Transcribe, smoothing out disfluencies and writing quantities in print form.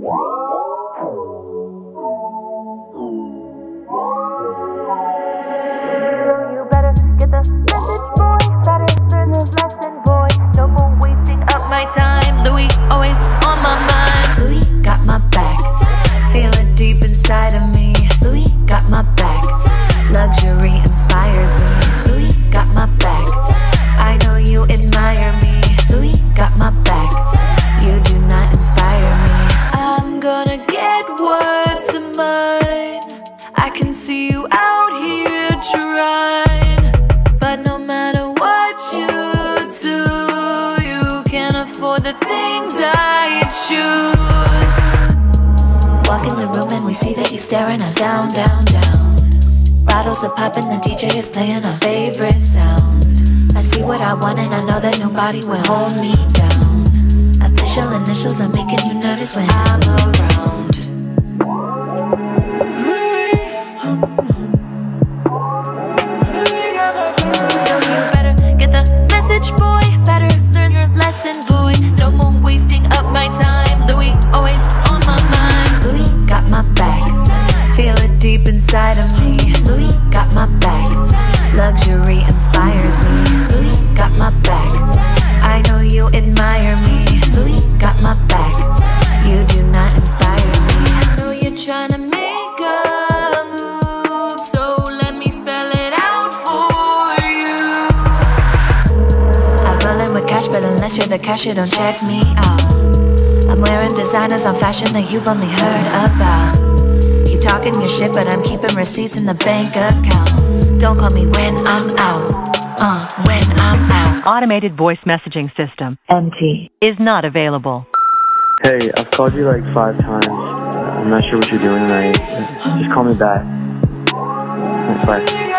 You better get the message, boy. Better learn the lesson, boy. No more wasting up my time. Louis always on my mind. Louis got my back. Feel it deep inside of me. Louis got my back. Luxury inspires me. Louis got my back. I know you admire me. Louis got my back. You do not inspire me. I'm gonna get what's mine. I can see you out here trying, but no matter what you do, you can't afford the things I choose. Walk in the room and we see that you're staring us down, down, down. Bottles are popping, the DJ is playing our favorite sound. I see what I want and I know that nobody will hold me down. Official initials are making you nervous when I'm around. So you better get the message, boy. Better learn your lesson, boy. No more wasting up my time. Louis always on my mind. Louis got my back. Feel it deep inside of me. Louis got my back. Luxury inspires me. Louis got my back. I know you admire me. Louis got my back. You do not inspire me. I know you're trying to make a move, so let me spell it out for you. I roll in with cash, but unless you're the cashier, don't check me out. I'm wearing designers on fashion that you've only heard about. Keep talking your shit, but I'm keeping receipts in the bank account. Don't call me when I'm out. When I'm out. Automated voice messaging system empty is not available. Hey, I've called you like 5 times. I'm not sure what you're doing tonight. Just call me back. Bye.